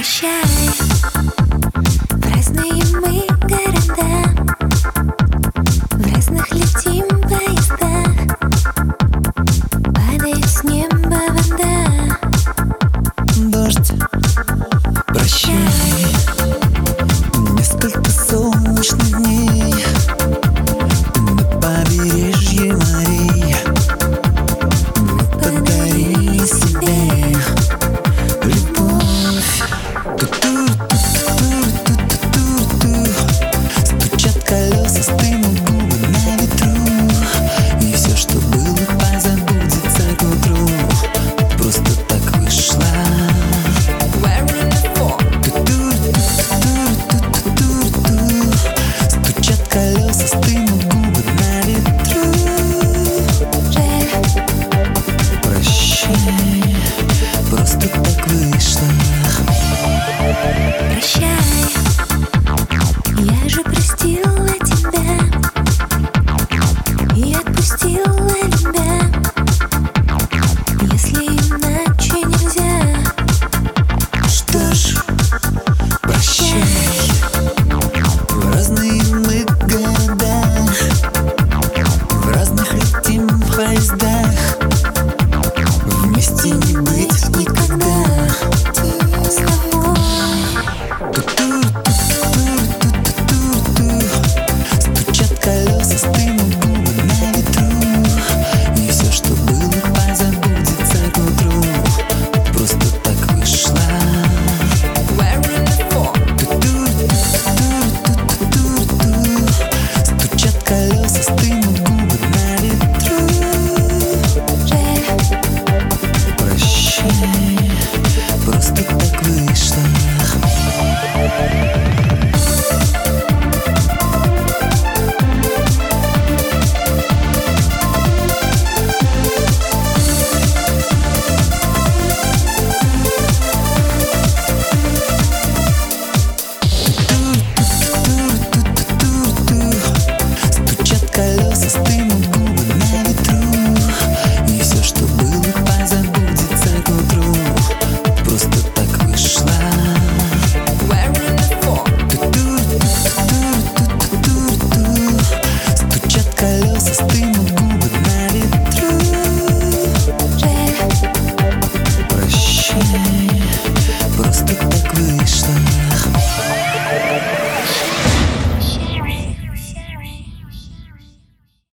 Прощай, в разные мы города, в разных летим поездах, падает с неба вода. Дождь, прощай, несколько солнечных дней на побережье морей мы подарили себе любовь. Стучат колеса, стынут губы на ветру, и все, что было, позабудется к утру. Просто так вышло. Стучат колеса, стынут губы на ветру. Прощай, просто так вышло. Прощай.